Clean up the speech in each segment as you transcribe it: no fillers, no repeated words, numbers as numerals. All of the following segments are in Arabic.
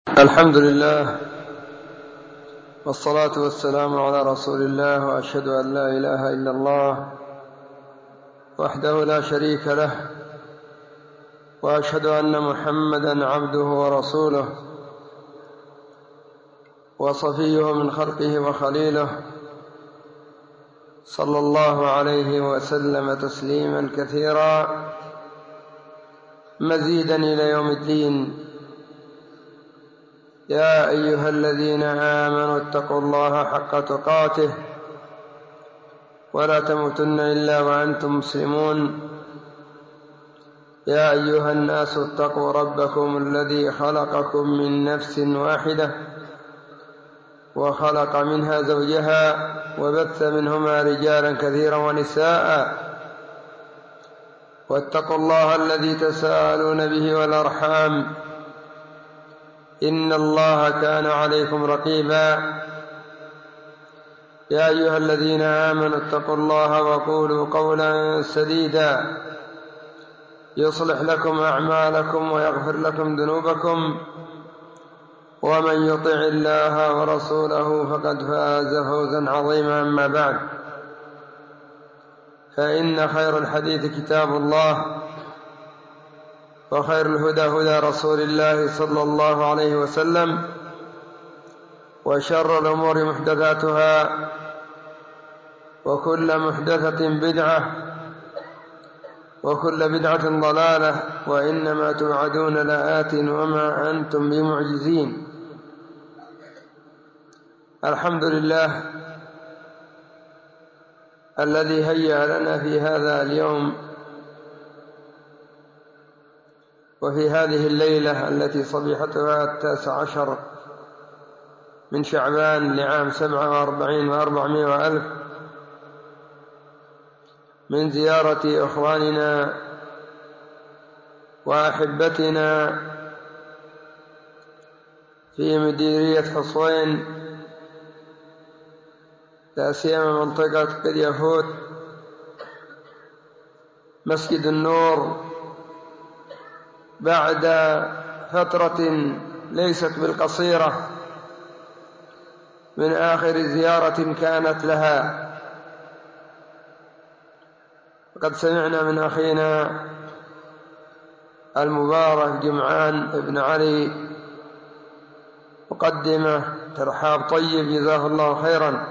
الحمد لله والصلاة والسلام على رسول الله، وأشهد أن لا إله إلا الله وحده لا شريك له، وأشهد أن محمدا عبده ورسوله وصفيه من خلقه وخليله، صلى الله عليه وسلم تسليما كثيرا مزيدا إلى يوم الدين. يا أيها الذين آمنوا اتقوا الله حق تقاته ولا تموتن إلا وأنتم مسلمون. يا أيها الناس اتقوا ربكم الذي خلقكم من نفس واحدة وخلق منها زوجها وبث منهما رجالا كثيرا ونساء، واتقوا الله الذي تساءلون به والأرحام، إن الله كان عليكم رقيبا. يا أيها الذين آمنوا اتقوا الله وقولوا قولا سديدا يصلح لكم أعمالكم ويغفر لكم ذنوبكم، ومن يطع الله ورسوله فقد فاز فوزا عظيما. أما بعد، فإن خير الحديث كتاب الله، وخير الهدى هدى رسول الله صلى الله عليه وسلم، وشر الأمور محدثاتها، وكل محدثة بدعة، وكل بدعة ضلالة، وإنما توعدون لآت وما أنتم بمعجزين. الحمد لله الذي هيأ لنا في هذا اليوم وفي هذه الليلة التي صبيحتها 19 من شعبان لعام 47 و400 وألف من زيارة إخواننا وأحبتنا في مديرية حصوين، لا سيما منطقة قريفوت، مسجد النور، بعد فترة ليست بالقصيرة من آخر زيارة كانت لها. وقد سمعنا من أخينا المبارك جمعان ابن علي مقدمة ترحاب طيب، جزاه الله خيرا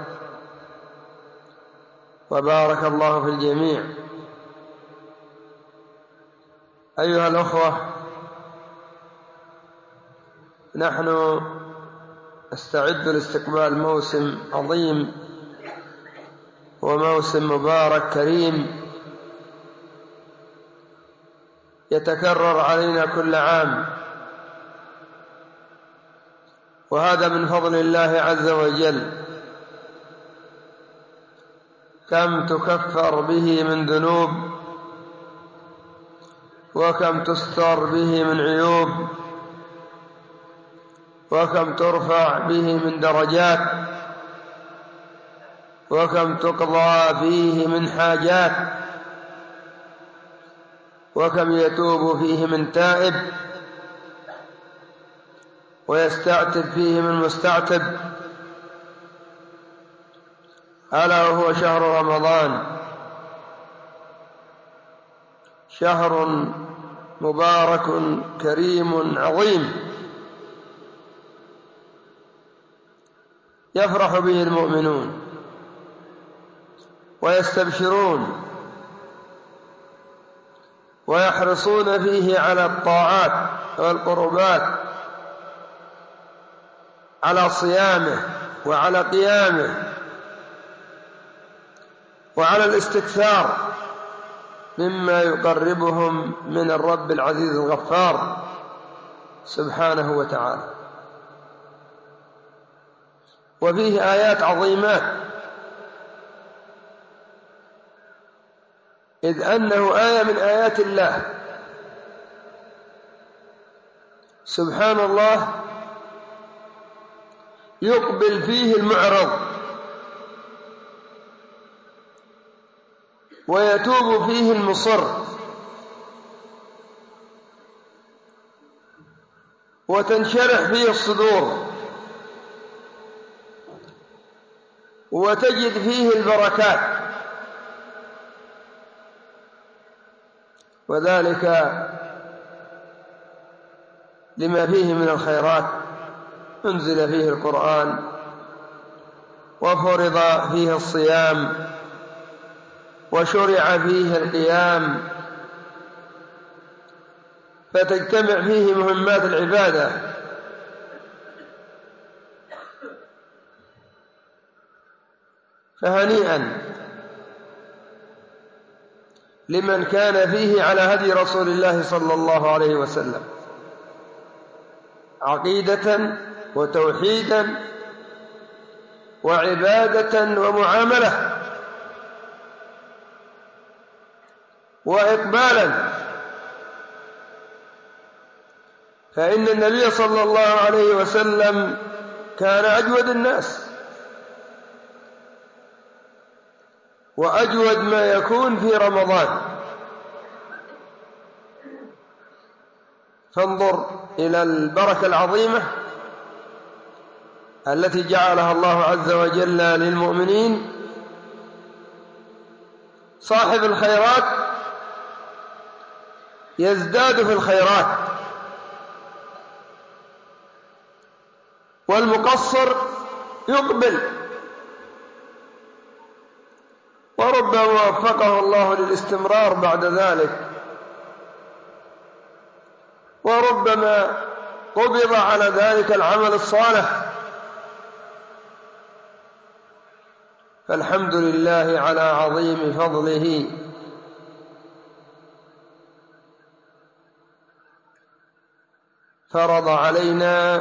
وبارك الله في الجميع. أيها الأخوة، نحن نستعد لاستقبال موسم عظيم وموسم مبارك كريم يتكرر علينا كل عام، وهذا من فضل الله عز وجل. كم تكفر به من ذنوب، وكم تستر به من عيوب، وكم ترفع به من درجات، وكم تقضى فيه من حاجات، وكم يتوب فيه من تائب، ويستعتب فيه من مستعتب، ألا وهو شهر رمضان، شهر مبارك كريم عظيم يفرح به المؤمنون ويستبشرون ويحرصون فيه على الطاعات والقربات، على صيامه وعلى قيامه وعلى الاستكثار مما يقربهم من الرب العزيز الغفار سبحانه وتعالى. وفيه آيات عظيمات، إذ أنه آية من آيات الله. سبحان الله، يقبل فيه المعرض ويتوب فيه المصر، وتنشرح فيه الصدور وتجد فيه البركات، وذلك لما فيه من الخيرات. أنزل فيه القرآن وفرض فيه الصيام وشرع فيه القيام، فتجتمع فيه مهمات العبادة. فهنيئا لمن كان فيه على هدي رسول الله صلى الله عليه وسلم، عقيدة وتوحيدا وعبادة ومعاملة وإقبالا. فإن النبي صلى الله عليه وسلم كان أجود الناس، وأجود ما يكون في رمضان. فانظر إلى البركة العظيمة التي جعلها الله عز وجل للمؤمنين. صاحب الخيرات يزداد في الخيرات، والمقصر يقبل، وربما وفقه الله للاستمرار بعد ذلك، وربما قبض على ذلك العمل الصالح. فالحمد لله على عظيم فضله. فرض علينا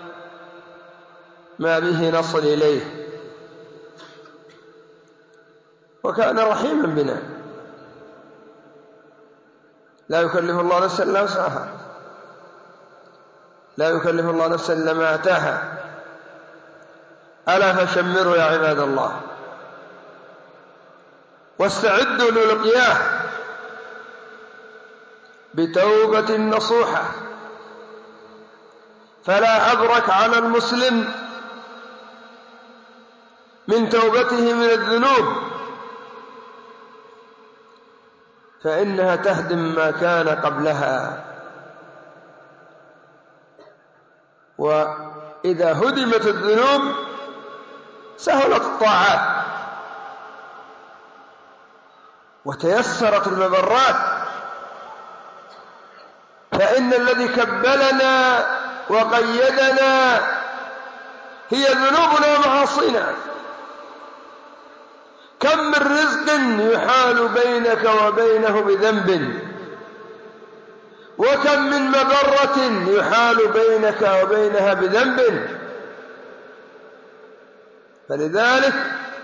ما به نصل إليه، وكان رحيما بنا. لا يكلف الله نفسا إلا وسعها، لا يكلف الله نفسا إلا ما أتاها. ألا فشمروا يا عباد الله، واستعدوا للقياه بتوبة نصوحة. فلا أبرك على المسلم من توبته من الذنوب، فإنها تهدم ما كان قبلها. وإذا هدمت الذنوب سهلت الطاعات وتيسرت المبرات. فإن الذي كبلنا وقيدنا هي ذنوبنا ومعاصينا. كم من رزق يحال بينك وبينه بذنب، وكم من مبرة يحال بينك وبينها بذنب. فلذلك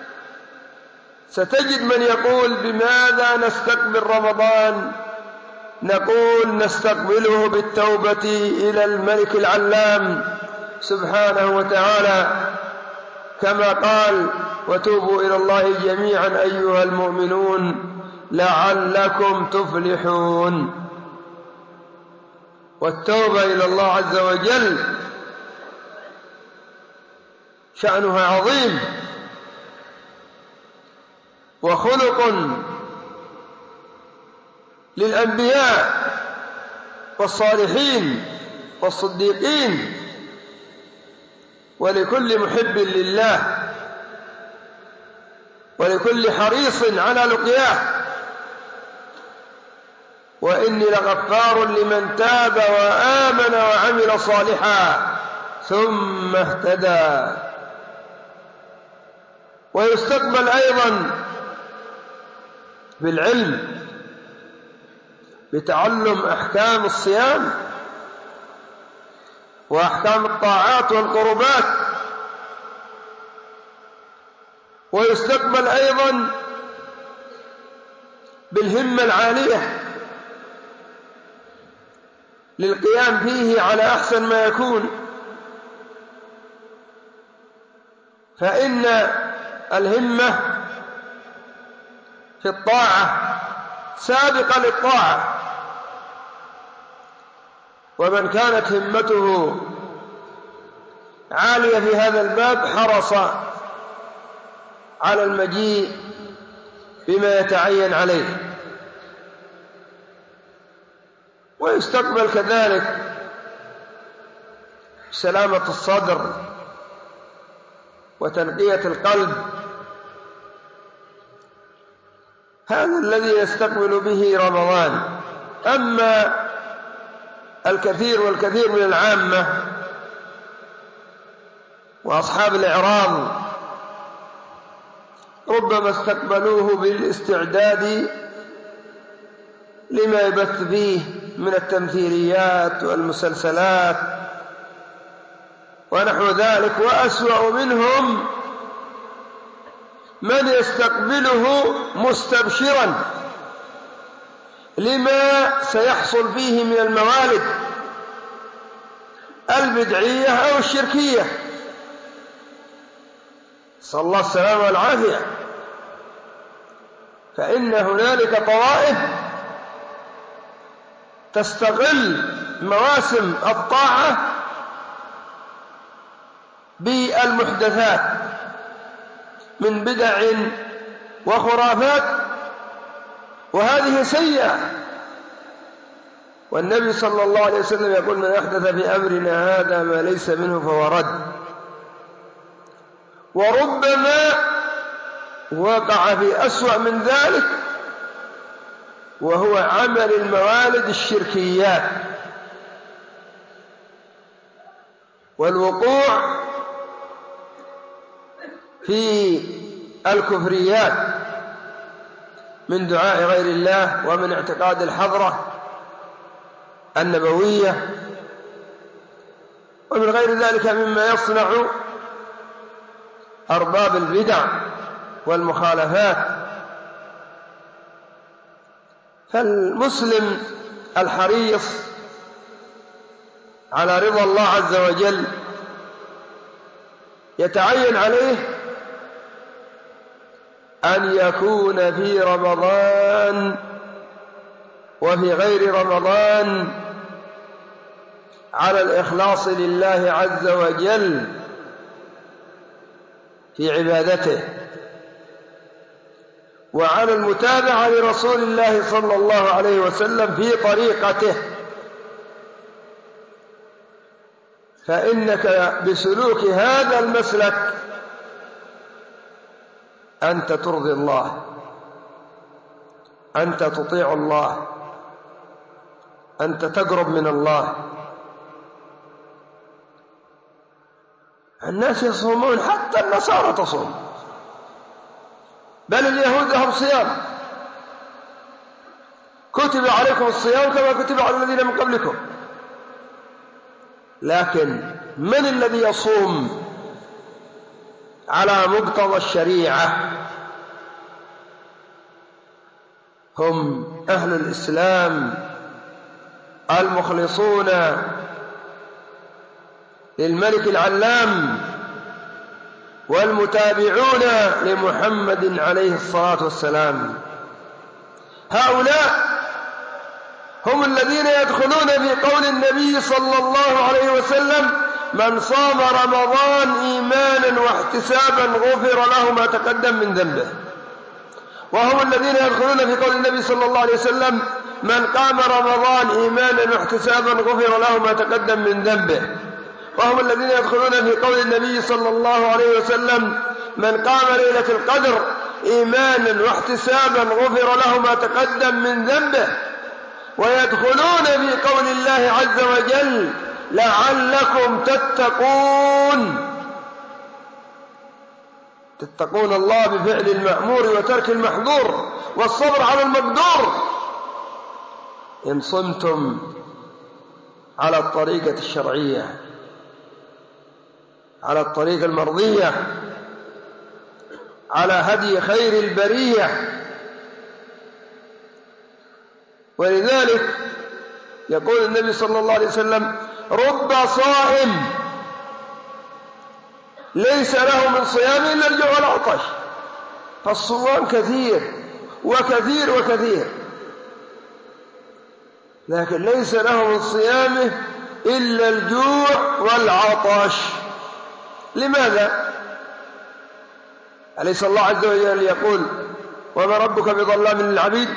ستجد من يقول: بماذا نستقبل رمضان؟ نقول: نستقبله بالتوبة إلى الملك العلام سبحانه وتعالى، كما قال: وتوبوا إلى الله جميعا أيها المؤمنون لعلكم تفلحون. والتوبة إلى الله عز وجل شأنها عظيم، وخلق للأنبياء والصالحين والصديقين ولكل محب لله ولكل حريص على لقياه. وإني لغفار لمن تاب وآمن وعمل صالحا ثم اهتدى. ويستقبل أيضا بالعلم، بتعلم أحكام الصيام وأحكام الطاعات والقربات. ويستقبل أيضا بالهمة العالية للقيام فيه على أحسن ما يكون. فإن الهمة في الطاعة سابقة للطاعة، ومن كانت همته عالية في هذا الباب حرص على المجيء بما يتعين عليه، ويستقبل كذلك سلامة الصدر وتنقية القلب. هذا الذي يستقبل به رمضان. أما الكثير والكثير من العامة وأصحاب الإعراض ربما استقبلوه بالاستعداد لما يبث فيه من التمثيليات والمسلسلات ونحو ذلك، وأسوأ منهم من يستقبله مستبشرا لما سيحصل فيه من الموالد البدعية أو الشركية، صلى الله السلامة والعافية. فإن هنالك طوائف تستغل مواسم الطاعة بالمحدثات من بدع وخرافات، وهذه سيئة. والنبي صلى الله عليه وسلم يقول: من أحدث في أمرنا هذا ما ليس منه فهو رد. وربما وقع في أسوأ من ذلك، وهو عمل الموالد الشركيات والوقوع في الكفريات من دعاء غير الله ومن اعتقاد الحضرة النبوية ومن غير ذلك مما يصنع أرباب البدع والمخالفات. فالمسلم الحريص على رضا الله عز وجل يتعين عليه أن يكون في رمضان وفي غير رمضان على الإخلاص لله عز وجل في عبادته، وعلى المتابعة لرسول الله صلى الله عليه وسلم في طريقته. فإنك بسلوك هذا المسلك أنت ترضي الله، أنت تطيع الله، أنت تقرب من الله. الناس يصومون، حتى النصارى تصوم، بل اليهود لهم صيام، كتب عليكم الصيام كما كتب على الذين من قبلكم. لكن من الذي يصوم على مقتضى الشريعة؟ هم أهل الإسلام المخلصون للملك العلام والمتابعون لمحمد عليه الصلاة والسلام. هؤلاء هم الذين يدخلون في قول النبي صلى الله عليه وسلم: من صام رمضان إيمانا واحتسابا غفر له ما تقدم من ذنبه. وهم الذين يدخلون في قول النبي صلى الله عليه وسلم: من قام رمضان إيمانا واحتسابا غفر له ما تقدم من ذنبه. وهم الذين يدخلون في قول النبي صلى الله عليه وسلم: من قام ليلة القدر إيمانا واحتسابا غفر له ما تقدم من ذنبه. ويدخلون في قول الله عز وجل: لعلكم تتقون الله بفعل المأمور وترك المحظور والصبر على المقدور إن صمتم على الطريقة الشرعية، على الطريقة المرضية، على هدي خير البرية. ولذلك يقول النبي صلى الله عليه وسلم: رب صائم ليس له من صيام إلا الجوع والعطش. فالصوام كثير وكثير وكثير، لكن ليس له من صيامه إلا الجوع والعطش. لماذا؟ أليس الله عز وجل يقول وما ربك بظلام للعبيد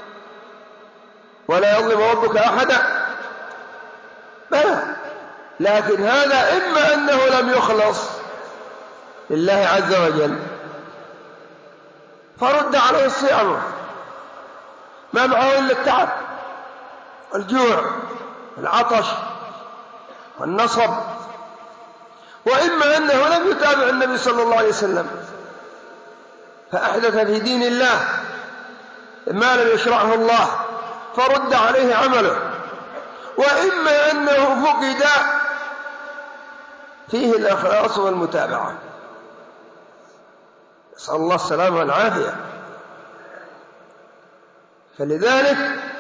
ولا يظلم ربك أحدا؟ بلى، لكن هذا إما أنه لم يخلص لله عز وجل فرد عليه صيامه، ما معه إلا التعب والجوع والعطش والنصب، وإما أنه لم يتابع النبي صلى الله عليه وسلم فأحدث في دين الله ما لم يشرعه الله فرد عليه عمله، وإما أنه فقد فيه الإخلاص والمتابعة، نسأل الله السلامة والعافية. فلذلك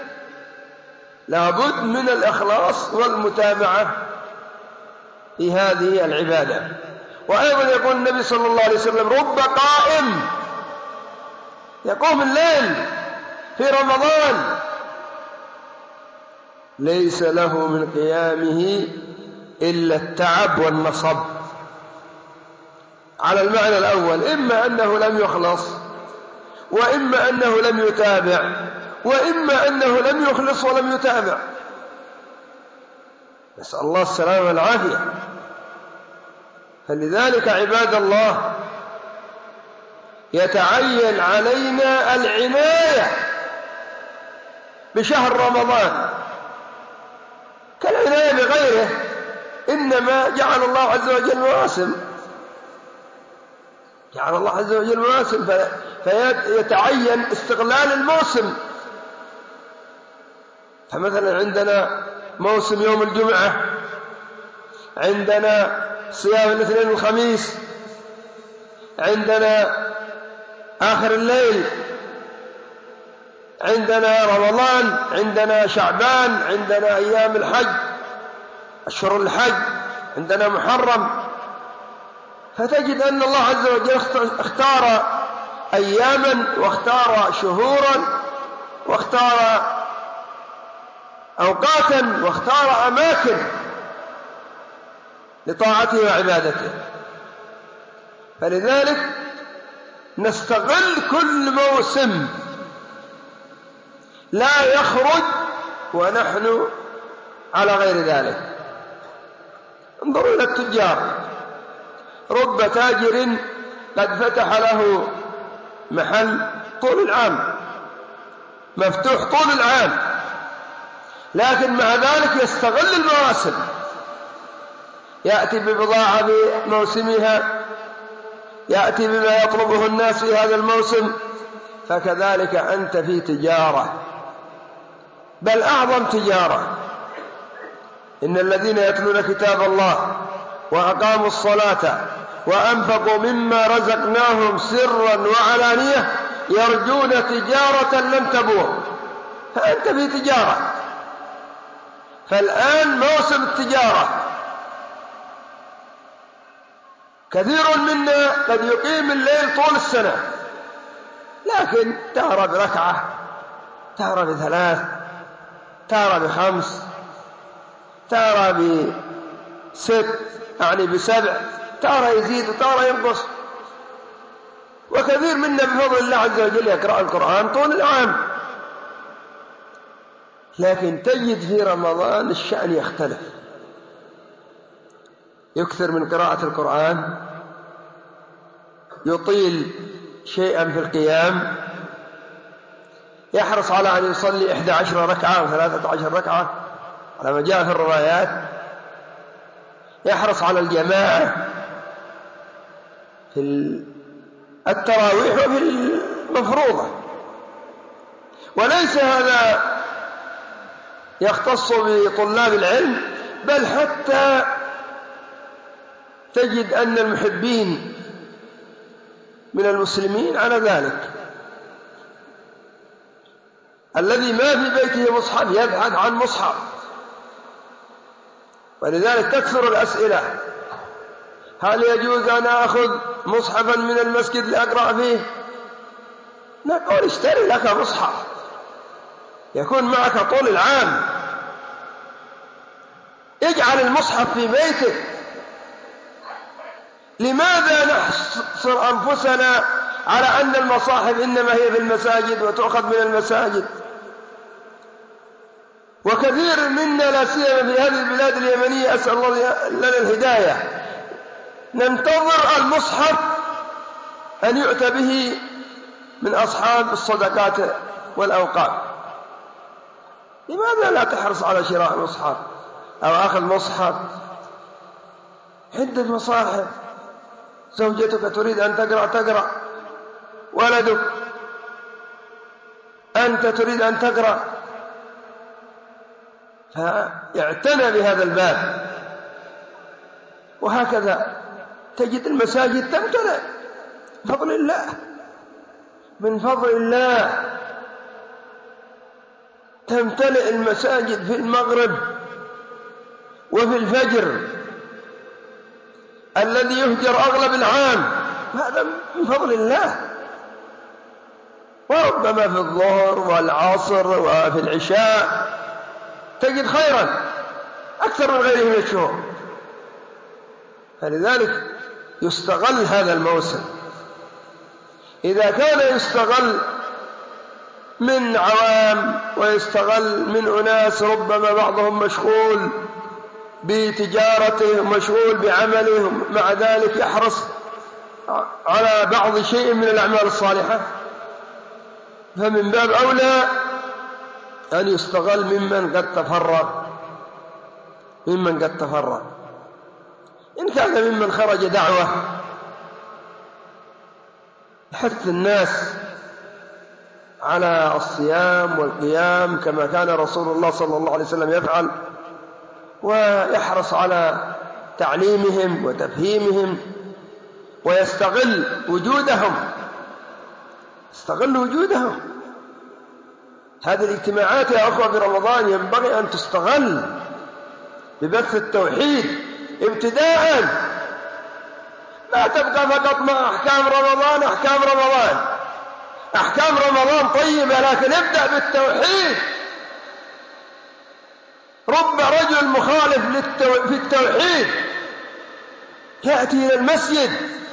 لابد من الإخلاص والمتابعة في هذه العبادة. وأيضا يقول النبي صلى الله عليه وسلم رب قائم يقوم الليل في رمضان ليس له من قيامه إلا التعب والنصب، على المعنى الأول إما أنه لم يخلص وإما أنه لم يتابع وإما أنه لم يخلص ولم يتابع، نسأل الله السلامة والعافية. فلذلك عباد الله يتعين علينا العناية بشهر رمضان كالعناية بغيره، إنما جعل الله عز وجل مواسم، جعل الله عز وجل مواسم فيتعين استغلال الموسم. فمثلا عندنا موسم يوم الجمعة، عندنا صيام الاثنين والخميس، عندنا آخر الليل، عندنا رمضان، عندنا شعبان، عندنا أيام الحج أشهر الحج، عندنا محرم. فتجد أن الله عز وجل اختار أياما واختار شهورا واختار أوقاتا واختار أماكن لطاعته وعبادته. فلذلك نستغل كل موسم لا يخرج ونحن على غير ذلك. انظروا إلى التجار، رب تاجر قد فتح له محل طول العام مفتوح طول العام، لكن مع ذلك يستغل المواسم، يأتي ببضاعة بموسمها، يأتي بما يطلبه الناس في هذا الموسم. فكذلك أنت في تجارة، بل أعظم تجارة. إن الذين يتلون كتاب الله وأقاموا الصلاة وأنفقوا مما رزقناهم سرا وعلانية يرجون تجارة لن تبور. فأنت في تجارة، فالآن موسم التجارة. كثير منا قد يقيم الليل طول السنة، لكن تهرب بركعة، تهرب بثلاث، تهرب بخمس، تهرب بست، يعني بسبع، تارة يزيد وتارة ينقص. وكثير منا بفضل الله عز وجل يقرأ القرآن طول العام، لكن تجد في رمضان الشأن يختلف، يكثر من قراءة القرآن، يطيل شيئا في القيام، يحرص على أن يصلي 11 ركعة أو 13 ركعة على ما جاء في الروايات، يحرص على الجماعة في التراويح وفي المفروضة. وليس هذا يختص بطلاب العلم، بل حتى تجد أن المحبين من المسلمين على ذلك. الذي ما في بيته مصحف يبحث عن مصحف، ولذلك تكثر الأسئلة: هل يجوز أن أخذ مصحفا من المسجد لأقرأ فيه؟ نقول اشتري لك مصحف يكون معك طول العام، اجعل المصحف في بيتك، لماذا نحصر أنفسنا على أن المصاحف إنما هي في المساجد وتؤخذ من المساجد؟ وكثير منا لا سيما في هذه البلاد اليمنية أسأل الله لنا الهداية ننتظر المصحف أن يؤتى به من أصحاب الصدقات والأوقاف. لماذا لا تحرص على شراء مصحف أو أخذ مصحف؟ عدة مصاحف، زوجتك تريد أن تقرأ، ولدك، أنت تريد أن تقرأ، فاعتنى بهذا الباب. وهكذا تجد المساجد تمتلئ بفضل الله، من فضل الله تمتلئ المساجد في المغرب وفي الفجر الذي يهجر أغلب العام، هذا من فضل الله. وربما في الظهر والعصر وفي العشاء تجد خيرا أكثر من غيره من الشهور. فلذلك يستغل هذا الموسم. إذا كان يستغل من عوام ويستغل من أناس ربما بعضهم مشغول بتجارته ومشغول بعمله، مع ذلك يحرص على بعض شيء من الأعمال الصالحة، فمن باب أولى أن يستغل ممن قد تفرغ. إن كان ممن خرج دعوة يحث الناس على الصيام والقيام كما كان رسول الله صلى الله عليه وسلم يفعل، ويحرص على تعليمهم وتفهيمهم، ويستغل وجودهم. هذه الاجتماعات يا أخوة في رمضان ينبغي أن تستغل ببث التوحيد ابتداء، لا تبقى فقط مع أحكام رمضان طيبة، لكن ابدأ بالتوحيد. رب رجل مخالف في التوحيد يأتي إلى المسجد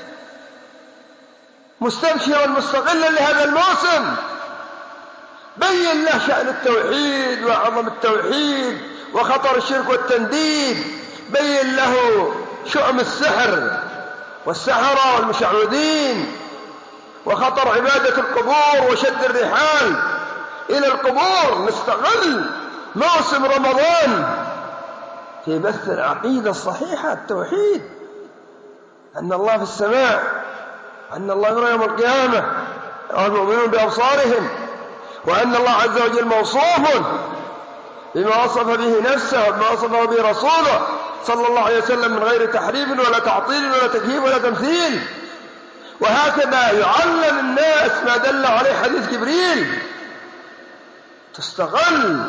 مستبشرا مستغلا لهذا الموسم، بين له شأن التوحيد وعظم التوحيد وخطر الشرك والتنديد، بين له شؤم السحر والسحرة والمشعوذين وخطر عبادة القبور وشد الرحال إلى القبور. نستغل موسم رمضان في بث العقيدة الصحيحة، التوحيد، أن الله في السماء، أن الله يرى يوم القيامة والمؤمنون بأبصارهم، وأن الله عز وجل موصوف بما وصف به نفسه وبما وصفه به رسوله صلى الله عليه وسلم من غير تحريف ولا تعطيل ولا تكييف ولا تمثيل. وهكذا يعلم الناس ما دل عليه حديث جبريل. تستغل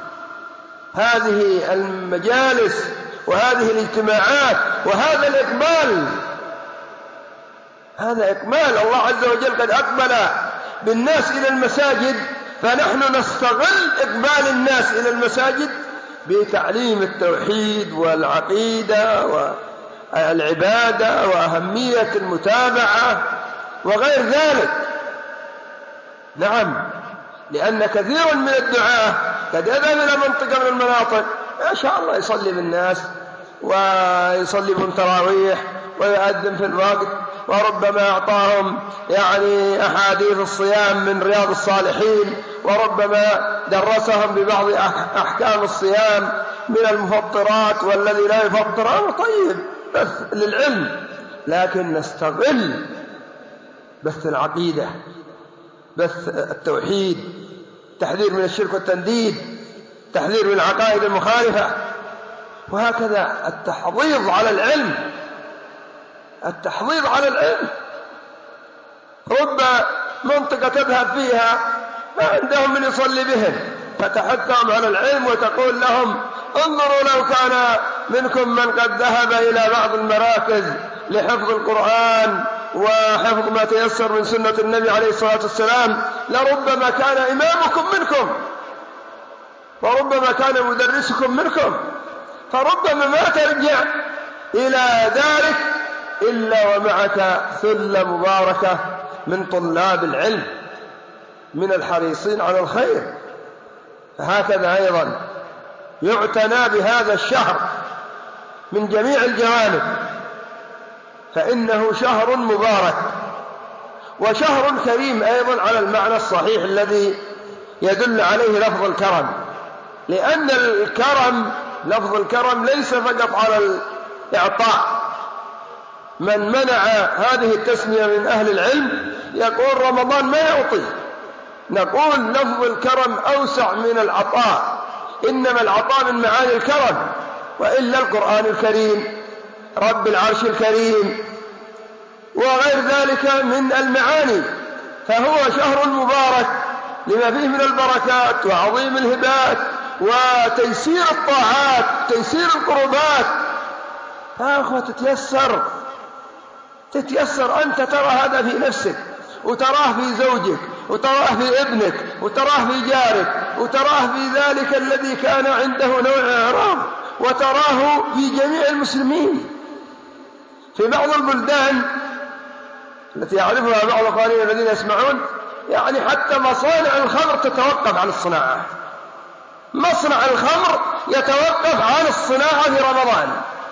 هذه المجالس وهذه الاجتماعات وهذا الإقبال، هذا إقبال. الله عز وجل قد أقبل بالناس إلى المساجد، فنحن نستغل إقبال الناس إلى المساجد بتعليم التوحيد والعقيدة والعبادة وأهمية المتابعة وغير ذلك. نعم، لأن كثير من الدعاة قد يذهب إلى منطقة من المناطق ما شاء الله يصلي بالناس ويصلي بالتراويح ويؤذن في الوقت، وربما أعطاهم أحاديث الصيام من رياض الصالحين، وربما درسهم ببعض أحكام الصيام من المفطرات والذي لا يفطر. أمر طيب بس للعلم، لكن نستغل بث العقيدة، بث التوحيد، تحذير من الشرك والتنديد، تحذير من العقائد المخالفة، وهكذا التحضيض على العلم. رب منطقة تذهب فيها ما عندهم من يصلي بهم، فتحثهم على العلم وتقول لهم انظروا لو كان منكم من قد ذهب إلى بعض المراكز لحفظ القرآن وحفظ ما تيسر من سنة النبي عليه الصلاة والسلام لربما كان إمامكم منكم وربما كان مدرسكم منكم، فربما ما ترجع إلى دارك إلا ومعك ثلة مباركة من طلاب العلم من الحريصين على الخير. فهكذا أيضا يعتنى بهذا الشهر من جميع الجوانب، فإنه شهر مبارك وشهر كريم أيضا على المعنى الصحيح الذي يدل عليه لفظ الكرم، لأن الكرم لفظ الكرم ليس فقط على الإعطاء. من منع هذه التسمية من أهل العلم يقول رمضان ما يعطي، نقول لفظ الكرم أوسع من العطاء، إنما العطاء من معاني الكرم، وإلا القرآن الكريم رب العرش الكريم وغير ذلك من المعاني. فهو شهر مبارك لما فيه من البركات وعظيم الهبات وتيسير الطاعات تيسير القربات. فأخوة تتيسر أنت ترى هذا في نفسك، وتراه في زوجك، وتراه في ابنك، وتراه في جارك، وتراه في ذلك الذي كان عنده نوع إعراض، وتراه في جميع المسلمين. في بعض البلدان التي يعرفها بعض القارئين الذين يسمعون، يعني حتى مصانع الخمر تتوقف عن الصناعة، مصنع الخمر يتوقف عن الصناعة في رمضان،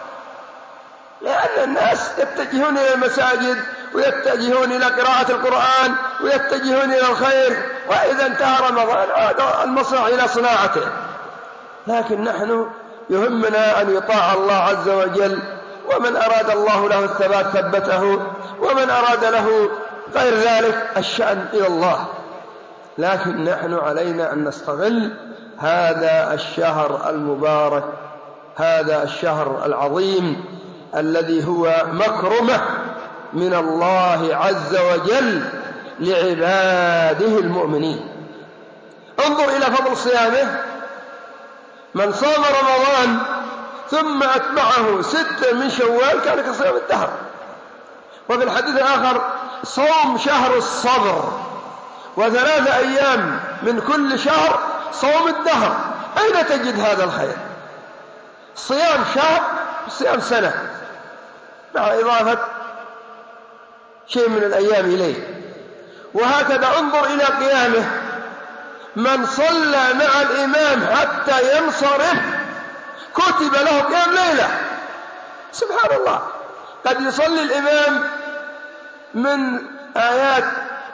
لأن الناس يتجهون إلى المساجد ويتجهون إلى قراءة القرآن ويتجهون إلى الخير، وإذا انتهى رمضان عاد المصنع إلى صناعته. لكن نحن يهمنا أن يطاع الله عز وجل، ومن أراد الله له الثبات ثبته، ومن أراد له غير ذلك الشأن إلى الله. لكن نحن علينا أن نستغل هذا الشهر المبارك، هذا الشهر العظيم الذي هو مكرمة من الله عز وجل لعباده المؤمنين. انظر إلى فضل صيامه، من صام رمضان ثم أتبعه 6 من شوال كان كصيام الدهر. وفي الحديث الآخر صوم شهر الصبر، و3 أيام من كل شهر صوم الدهر. أين تجد هذا الخير؟ صيام شهر صيام سنة مع إضافة شيء من الأيام إليه. وهكذا انظر إلى قيامه، من صلى مع الإمام حتى ينصرف كتب له قيام ليلة. سبحان الله، قد يصلي الإمام من آيات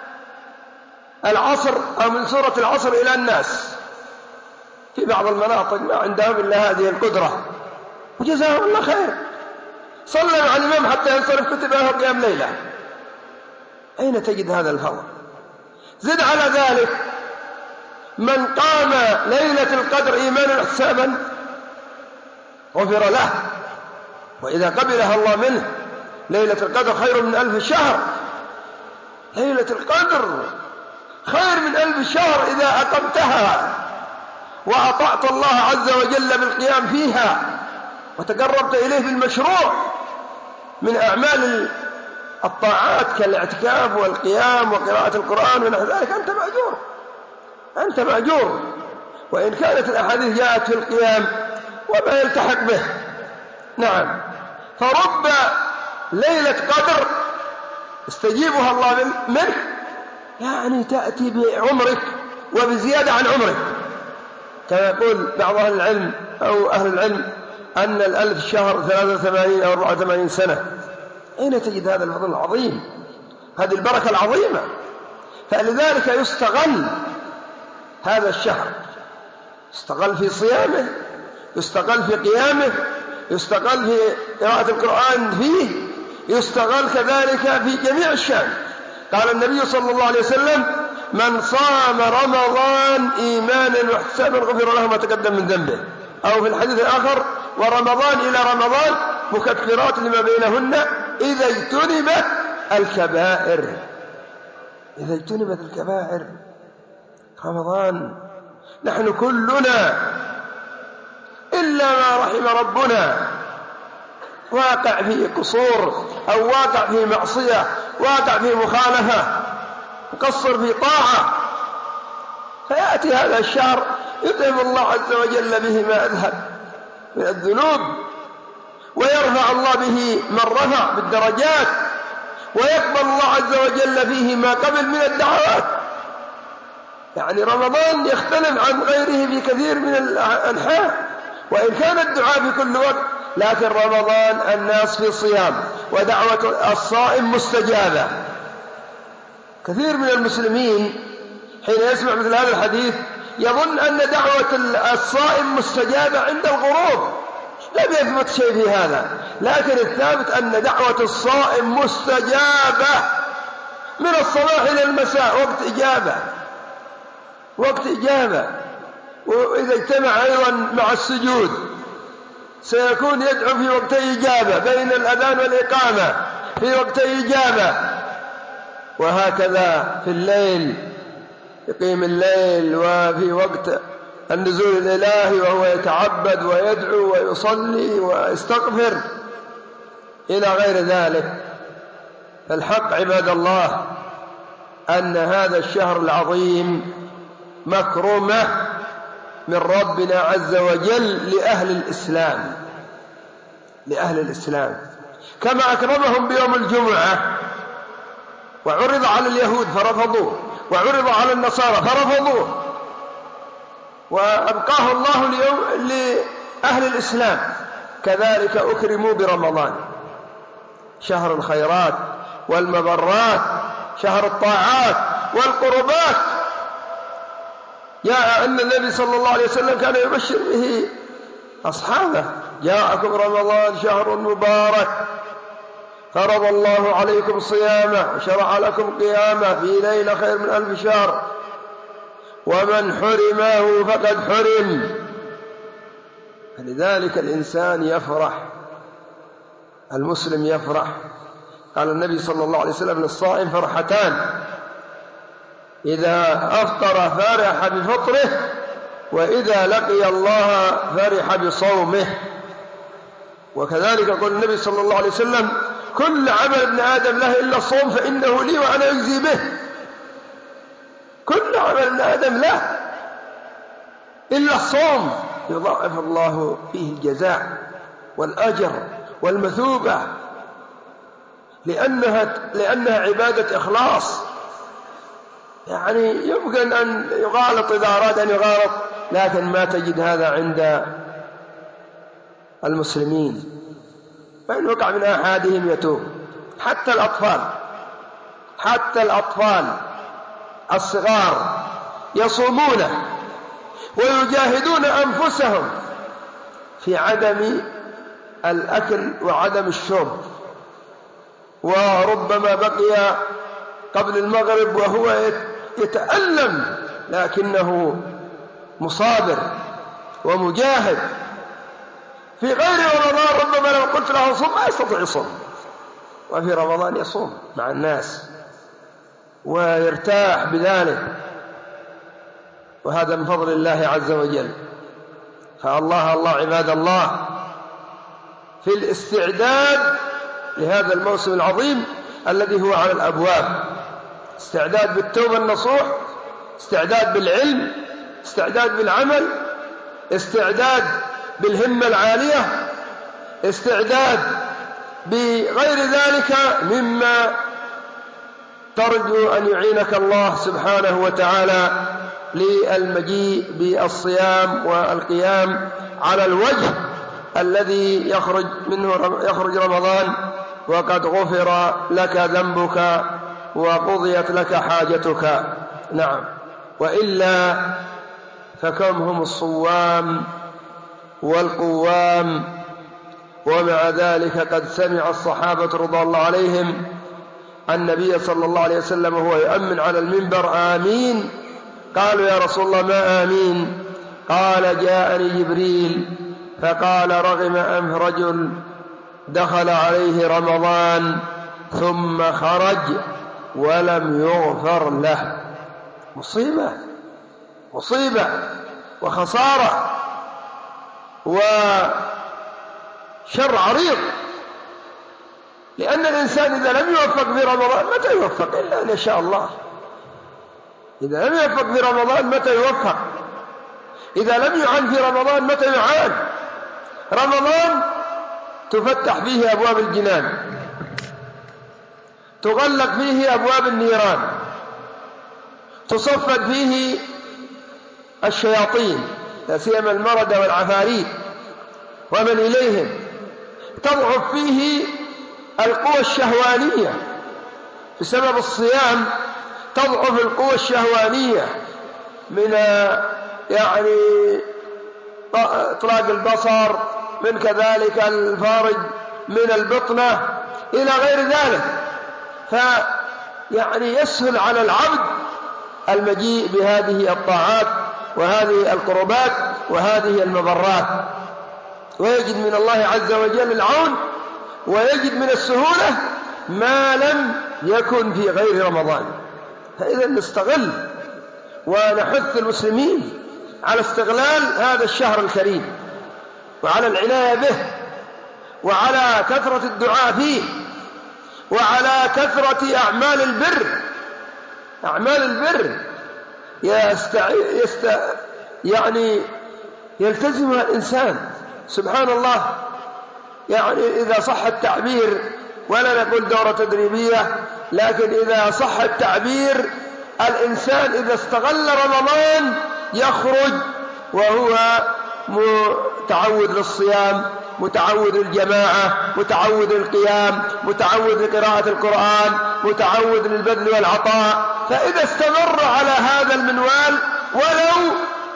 العصر أو من سورة العصر إلى الناس، في بعض المناطق ما عندهم إلا هذه القدرة، وجزاهم الله خير، صلى مع الإمام حتى ينصرف كتب له قيام ليلة. أين تجد هذا الفضل؟ زد على ذلك من قام ليلة القدر إيمانا واحتسابا غفر له، وإذا قبلها الله منه. ليلة القدر خير من 1000 شهر، ليلة القدر خير من 1000 شهر إذا أقمتها وأطعت الله عز وجل بالقيام فيها وتقربت إليه بالمشروع من أعمال الطاعات كالاعتكاف والقيام وقراءة القرآن ونحو ذلك. أنت مأجور، وإن كانت الأحاديث جاءت في القيام وما يلتحق به. نعم، فرب ليلة قدر استجيبها الله منك، يعني تأتي بعمرك وبزيادة عن عمرك، كما يقول بعض أهل العلم أو أهل العلم أن 1000 شهر 83 أو 84 سنة. أين تجد هذا الفضل العظيم، هذه البركة العظيمة؟ فلذلك يستغل هذا الشهر، يستغل في صيامه، يستغل في قيامه، يستغل في قراءة القرآن فيه، يستغل كذلك في جميع الشأن. قال النبي صلى الله عليه وسلم: من صام رمضان إيمانا واحتسابا غفر له ما تقدم من ذنبه. أو في الحديث الآخر: ورمضان إلى رمضان مكفرات لما بينهن إذا اجتنبت الكبائر. إذا اجتنبت الكبائر. رمضان نحن كلنا إلا ما رحم ربنا واقع في قصور، أو واقع في معصية، واقع في مخالفة، مقصر في طاعة، فيأتي هذا الشهر يطعم الله عز وجل به ما أذهب من الذنوب، ويرفع الله به من رفع بالدرجات، ويقبل الله عز وجل فيه ما قبل من الدعوات. يعني رمضان يختلف عن غيره في كثير من الأنحاء، وإن كان الدعاء في كل وقت، لكن رمضان الناس في صيام، ودعوة الصائم مستجابة. كثير من المسلمين حين يسمع مثل هذا الحديث يظن أن دعوة الصائم مستجابة عند الغروب. لم يثبت شيء في هذا، لكن الثابت أن دعوة الصائم مستجابة من الصباح إلى المساء، وقت إجابة. وإذا اجتمع أيضا مع السجود سيكون يدعو في وقت إجابة، بين الأذان والإقامة في وقت إجابة. وهكذا في الليل يقيم الليل، وفي وقت النزول الإلهي وهو يتعبد ويدعو ويصلي ويستغفر إلى غير ذلك. فالحق عباد الله أن هذا الشهر العظيم مكرمة من ربنا عز وجل لأهل الإسلام، كما أكرمهم بيوم الجمعة وعرض على اليهود فرفضوه، وعرض على النصارى فرفضوه، وأبقاه الله لأهل الإسلام. كذلك أكرموا برمضان، شهر الخيرات والمبرات، شهر الطاعات والقربات. جاء أن النبي صلى الله عليه وسلم كان يبشر به أصحابه: جاءكم رمضان شهر مبارك فرض الله عليكم صيامه وشرع لكم قيامه في ليلة خير من 1000 شهر، ومن حرمه فقد حرم. فلذلك الإنسان يفرح، المسلم يفرح. قال النبي صلى الله عليه وسلم للصائم فرحتان: إذا أفطر فرح بفطره، وإذا لقي الله فرح بصومه. وكذلك يقول النبي صلى الله عليه وسلم: كل عمل ابن آدم له إلا الصوم فإنه لي وأنا أجزي به. كل عمل ابن آدم له إلا الصوم، يضاعف الله فيه الجزاء والأجر والمثوبة، لأنها عبادة إخلاص. يعني يمكن أن يغالط إذا أراد أن يغالط، لكن ما تجد هذا عند المسلمين. فإن وقع من أحدهم يتوب. حتى الأطفال الصغار يصومون ويجاهدون أنفسهم في عدم الأكل وعدم الشرب، وربما بقي قبل المغرب وهو يتألم، لكنه مصابر ومجاهد. في غير رمضان ربما لو قلت له صوم ما يستطيع يصوم، وفي رمضان يصوم مع الناس ويرتاح بذلك، وهذا من فضل الله عز وجل. فالله عباد الله في الاستعداد لهذا الموسم العظيم الذي هو على الأبواب، استعداد بالتوبة النصوح، استعداد بالعلم، استعداد بالعمل، استعداد بالهمة العالية، استعداد بغير ذلك مما ترجو أن يعينك الله سبحانه وتعالى للمجيء بالصيام والقيام على الوجه الذي يخرج رمضان وقد غفر لك ذنبك وقضيت لك حاجتك. نعم، وإلا فكم هم الصوام والقوام، ومع ذلك قد سمع الصحابة رضي الله عليهم النبي صلى الله عليه وسلم وهو يؤمن على المنبر: آمين. قالوا: يا رسول الله ما آمين؟ قال: جاءني جبريل فقال: رغم أنف رجل دخل عليه رمضان ثم خرج ولم يغفر له. مصيبة وخسارة وشر عريض، لأن الإنسان إذا لم يوفق في رمضان متى يوفق؟ إلا أن يشاء الله. إذا لم يوفق في رمضان متى يوفق؟ إذا لم يعان في رمضان متى يعان؟ رمضان تفتح فيه أبواب الجنان، تغلق فيه أبواب النيران، تصفد فيه الشياطين لا سيما المرضى والعفاريت ومن إليهم، تضعف فيه القوى الشهوانية بسبب الصيام، تضعف القوى الشهوانية من يعني إطلاق البصر، من كذلك الفارج، من البطنة إلى غير ذلك. فيعني يسهل على العبد المجيء بهذه الطاعات وهذه القربات وهذه المبرات، ويجد من الله عز وجل العون، ويجد من السهولة ما لم يكن في غير رمضان. فإذا نستغل ونحث المسلمين على استغلال هذا الشهر الكريم، وعلى العناية به، وعلى كثرة الدعاء فيه، وعلى كثرة أعمال البر. أعمال البر يعني يلتزمها الإنسان. سبحان الله، يعني إذا صح التعبير، ولا نقول دورة تدريبية، لكن إذا صح التعبير، الإنسان إذا استغل رمضان يخرج وهو متعود للصيام، متعود للجماعة، متعود للقيام، متعود لقراءة القرآن، متعود للبذل والعطاء. فإذا استمر على هذا المنوال ولو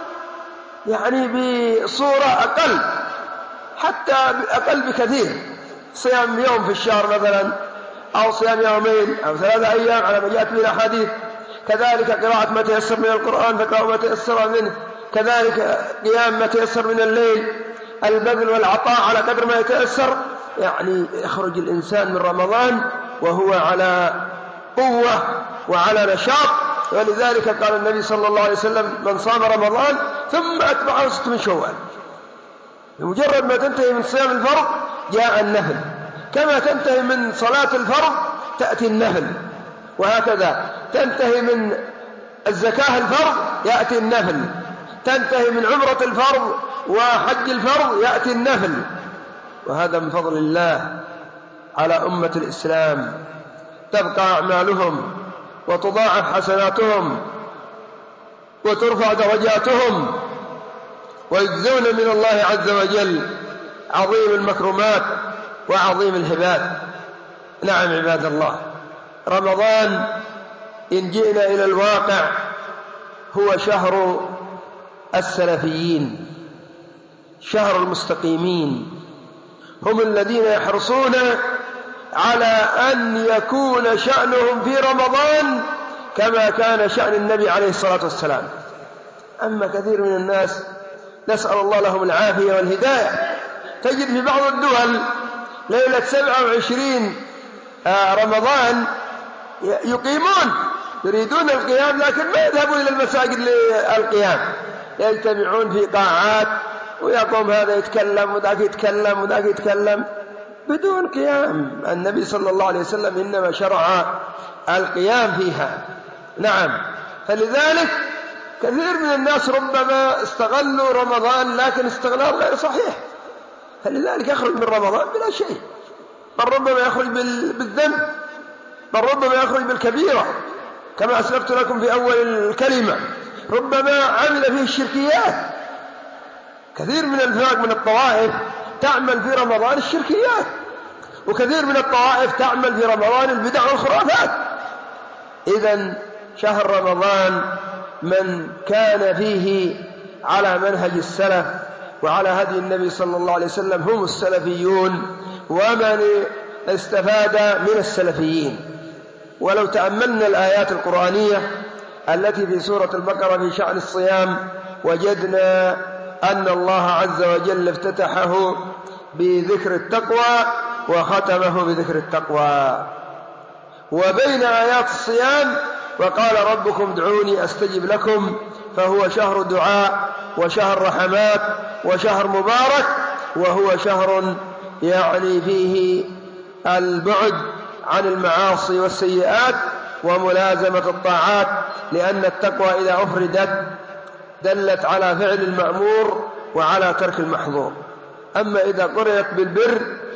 يعني بصورة أقل، حتى أقل بكثير، صيام يوم في الشهر مثلا، أو صيام يومين أو 3 أيام على ما جاءت به الأحاديث، كذلك قراءة ما تيسر من القرآن فقراءة ما تيسر منه، كذلك قيام ما تيسر من الليل، البذل والعطاء على قدر ما يتيسر. يعني يخرج الإنسان من رمضان وهو على قوة وعلى نشاط. ولذلك قال النبي صلى الله عليه وسلم: من صام رمضان ثم أتبعه 6 من شوال. بمجرد ما تنتهي من صيام الفرض جاء النفل، كما تنتهي من صلاة الفرض تأتي النفل، وهكذا تنتهي من الزكاة الفرض يأتي النفل، تنتهي من عمرة الفرض وحج الفرض يأتي النفل. وهذا من فضل الله على أمة الإسلام، تبقى أعمالهم وتضاعف حسناتهم وترفع درجاتهم، ويجزون من الله عز وجل عظيم المكرمات وعظيم الهبات. نعم عباد الله، رمضان إن جئنا إلى الواقع هو شهر السلفيين، شهر المستقيمين، هم الذين يحرصون على أن يكون شأنهم في رمضان كما كان شأن النبي عليه الصلاة والسلام. أما كثير من الناس، نسأل الله لهم العافية والهداية، تجد في بعض الدول ليلة 27 رمضان يقيمون، يريدون القيام لكن ما يذهبون إلى المساجد للقيام، يجتمعون في قاعات ويقوم هذا يتكلم وذاك يتكلم وذاك يتكلم بدون قيام. النبي صلى الله عليه وسلم إنما شرع القيام فيها. نعم، فلذلك كثير من الناس ربما استغلوا رمضان لكن استغلال غير صحيح، فلذلك يخرج من رمضان بلا شيء، بل ربما يخرج بالذنب، بل ربما يخرج بالكبيرة كما أسلفت لكم في أول الكلمة، ربما عمل فيه الشركيات. كثير من الفرق من الطوائف تعمل في رمضان الشركيات، وكثير من الطوائف تعمل في رمضان البدع والخرافات. إذن شهر رمضان من كان فيه على منهج السلف وعلى هدي النبي صلى الله عليه وسلم هم السلفيون، ومن استفاد من السلفيين. ولو تأملنا الآيات القرآنية التي في سورة البقرة في شأن الصيام وجدنا أن الله عز وجل افتتحه بذكر التقوى وختمه بذكر التقوى. وبين آيات الصيام وقال ربكم ادعوني أستجب لكم، فهو شهر دعاء وشهر رحمات وشهر مبارك، وهو شهر يعني فيه البعد عن المعاصي والسيئات وملازمة الطاعات، لأن التقوى إذا أفردت دلت على فعل المأمور وعلى ترك المحظور. أما إذا قرنت بالبر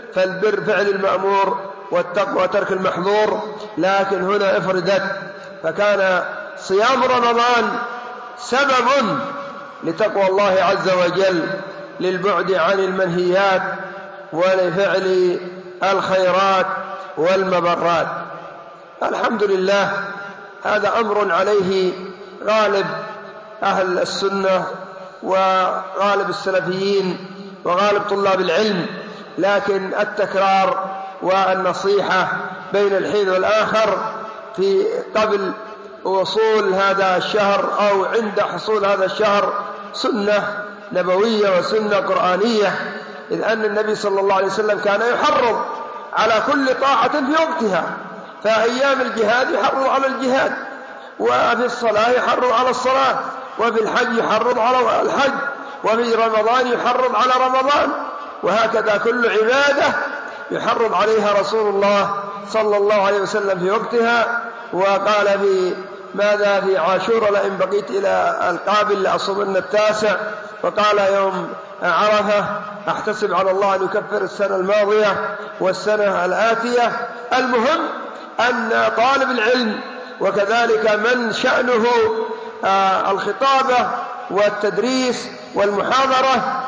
فالبر فعل المأمور والتقوى ترك المحظور، لكن هنا افردت، فكان صيام رمضان سبب لتقوى الله عز وجل، للبعد عن المنهيات ولفعل الخيرات والمبرات. الحمد لله، هذا أمر عليه غالب أهل السنة وغالب السلفيين وغالب طلاب العلم، لكن التكرار والنصيحة بين الحين والآخر في قبل وصول هذا الشهر أو عند حصول هذا الشهر سنة نبوية وسنة قرآنية، إذ أن النبي صلى الله عليه وسلم كان يحرض على كل طاعة في وقتها، فأيام الجهاد يحرض على الجهاد، وفي الصلاة يحرض على الصلاة، وفي الحج يحرض على الحج، وفي رمضان يحرض على رمضان، وهكذا كل عبادة يحرض عليها رسول الله صلى الله عليه وسلم في وقتها. وقال في ماذا في عاشوراء لئن بقيت إلى القابل لأصومن 9، وقال يوم عرفة أحتسب على الله أن يكفر السنة الماضية والسنة الآتية. المهم أن طالب العلم وكذلك من شأنه الخطابة والتدريس والمحاضرة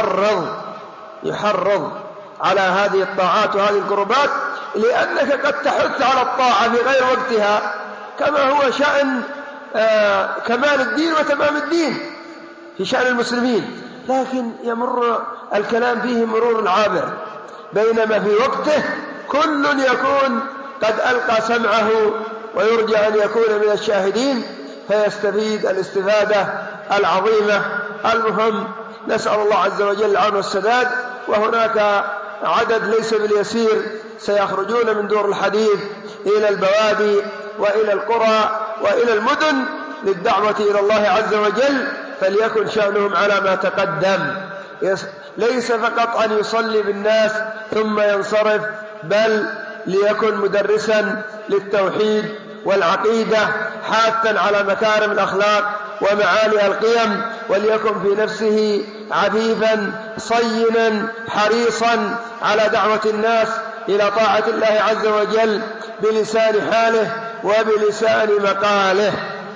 يحرض على هذه الطاعات وهذه القربات، لأنك قد تحث على الطاعة في غير وقتها، كما هو شأن كمال الدين وتمام الدين في شأن المسلمين، لكن يمر الكلام فيه مرور العابر، بينما في وقته كل يكون قد ألقى سمعه ويرجى أن يكون من الشاهدين فيستفيد الاستفادة العظيمة. المهم نسأل الله عز وجل العون والسداد. وهناك عدد ليس باليسير سيخرجون من دور الحديث إلى البوادي وإلى القرى وإلى المدن للدعوة إلى الله عز وجل، فليكن شأنهم على ما تقدم، ليس فقط أن يصلي بالناس ثم ينصرف، بل ليكن مدرسا للتوحيد والعقيدة، حاثا على مكارم الأخلاق ومعالي القيم، وليكن في نفسه عفيفا صينا حريصا على دعوة الناس إلى طاعة الله عز وجل بلسان حاله وبلسان مقاله.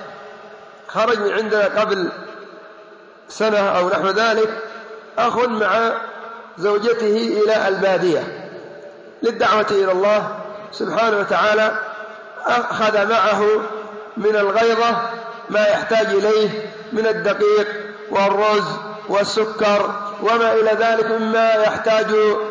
خرج من عندنا قبل سنة أو نحو ذلك أخ مع زوجته إلى البادية للدعوة إلى الله سبحانه وتعالى، أخذ معه من الغيظة ما يحتاج إليه من الدقيق والرز والسكر وما إلى ذلك مما يحتاج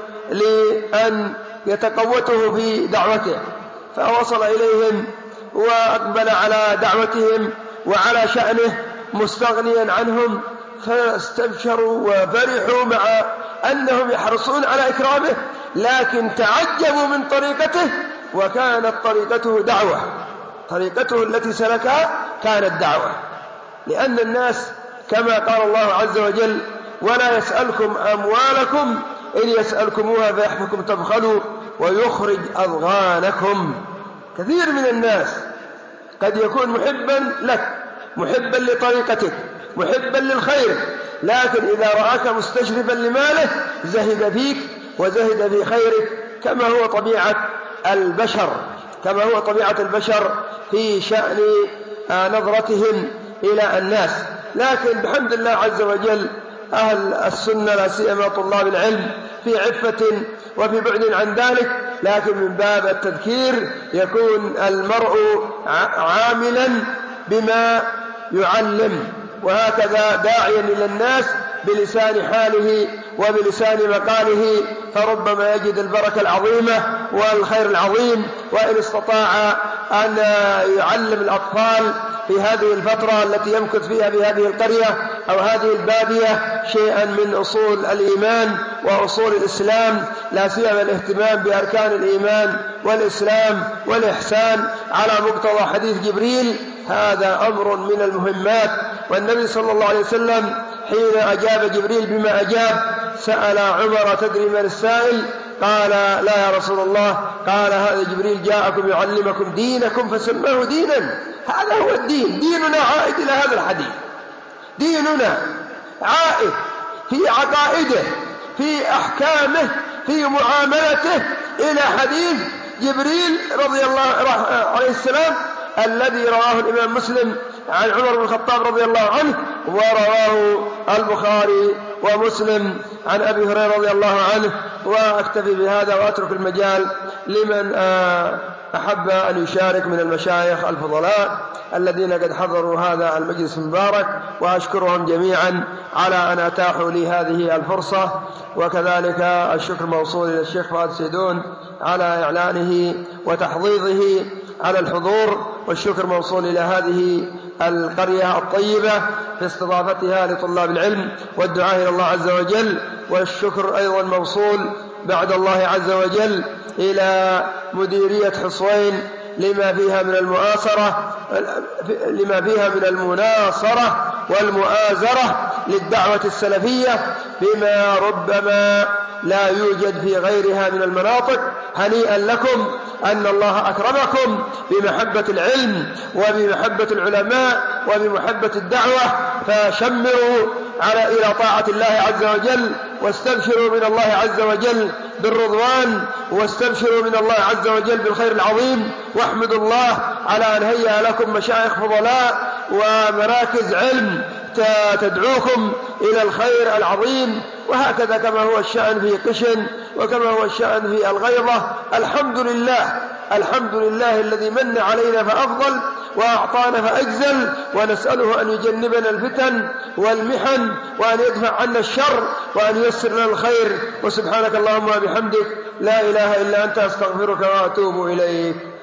لأن يتقوته في دعوته، فوصل إليهم وأقبل على دعوتهم وعلى شأنه مستغنيا عنهم، فاستبشروا وفرحوا مع أنهم يحرصون على إكرامه، لكن تعجبوا من طريقته، وكانت طريقته دعوة، طريقته التي سلكها كانت دعوة، لأن الناس كما قال الله عز وجل ولا يسألكم أموالكم إن يسألكموها فيحفكم تبخلوا ويخرج أضغانكم. كثير من الناس قد يكون محبا لك، محبا لطريقتك، محبا للخير، لكن إذا رآك مستشرفا لماله زهد فيك وزهد في خيرك، كما هو طبيعة البشر في شأن نظرتهم إلى الناس. لكن بحمد الله عز وجل أهل السنة لا سيما طلاب العلم في عفة وفي بعد عن ذلك، لكن من باب التذكير يكون المرء عاملا بما يعلم، وهكذا داعيا إلى الناس بلسان حاله وبلسان مقاله، فربما يجد البركة العظيمة والخير العظيم. وإن استطاع أن يعلم الأطفال في هذه الفترة التي يمكث فيها بهذه القرية أو هذه البادية شيئا من أصول الإيمان وأصول الإسلام، لا سيما الاهتمام بأركان الإيمان والإسلام والإحسان على مقتضى حديث جبريل، هذا أمر من المهمات. والنبي صلى الله عليه وسلم حين أجاب جبريل بما أجاب سأل عمر تدري من السائل؟ قال لا يا رسول الله. قال هذا جبريل جاءكم يعلمكم دينكم فسماه دينا. هذا هو الدين، ديننا عائد إلى هذا الحديث، ديننا عائد في عقائده في أحكامه في معاملته إلى حديث جبريل رضي الله عليه السلام الذي رواه الإمام مسلم عن عمر بن الخطاب رضي الله عنه، ورواه البخاري ومسلم عن أبي هريرة رضي الله عنه. وأكتفي بهذا وأترك المجال لمن أحب أن يشارك من المشايخ الفضلاء الذين قد حضروا هذا المجلس المبارك، وأشكرهم جميعا على أن أتاحوا لي هذه الفرصة. وكذلك الشكر موصول إلى الشيخ فؤاد سيدون على إعلانه وتحضيضه على الحضور، والشكر موصول إلى هذه القرية الطيبة في استضافتها لطلاب العلم والدعاء إلى الله عز وجل. والشكر أيضا موصول بعد الله عز وجل إلى مديرية حصوين لما فيها من المناصرة والمؤازرة للدعوة السلفية بما ربما لا يوجد في غيرها من المناطق. هنيئا لكم أن الله أكرمكم بمحبة العلم وبمحبة العلماء وبمحبة الدعوة، فشمروا إلى طاعة الله عز وجل، واستبشروا من الله عز وجل بالرضوان، واستبشروا من الله عز وجل بالخير العظيم، واحمدوا الله على أن هيأ لكم مشايخ فضلاء ومراكز علم تدعوكم إلى الخير العظيم. وهكذا كما هو الشأن في قشن وكما هو الشأن في الغيضة. الحمد لله الذي من علينا فأفضل وأعطانا فأجزل، ونسأله أن يجنبنا الفتن والمحن، وأن يدفع عنا الشر، وأن ييسر لنا الخير. وسبحانك اللهم وبحمدك لا إله إلا أنت أستغفرك وأتوب إليك.